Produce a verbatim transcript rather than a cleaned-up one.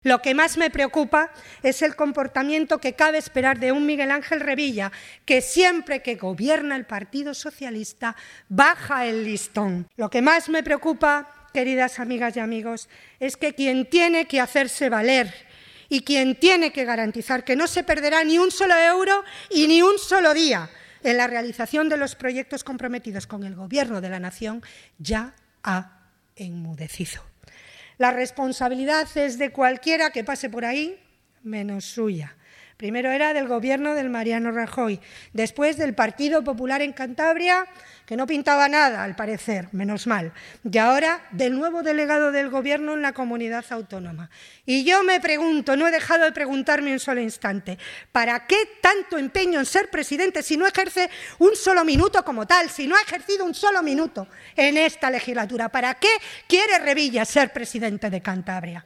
Lo que más me preocupa es el comportamiento que cabe esperar de un Miguel Ángel Revilla, que siempre que gobierna el Partido Socialista baja el listón. Lo que más me preocupa, queridas amigas y amigos, es que quien tiene que hacerse valer y quien tiene que garantizar que no se perderá ni un solo euro y ni un solo día en la realización de los proyectos comprometidos con el Gobierno de la Nación, ya ha enmudecido. La responsabilidad es de cualquiera que pase por ahí, menos suya. Primero era del Gobierno del Mariano Rajoy, después del Partido Popular en Cantabria, que no pintaba nada, al parecer, menos mal, y ahora del nuevo delegado del Gobierno en la comunidad autónoma. Y yo me pregunto, no he dejado de preguntarme un solo instante, ¿para qué tanto empeño en ser presidente si no ejerce un solo minuto como tal, si no ha ejercido un solo minuto en esta legislatura? ¿Para qué quiere Revilla ser presidente de Cantabria?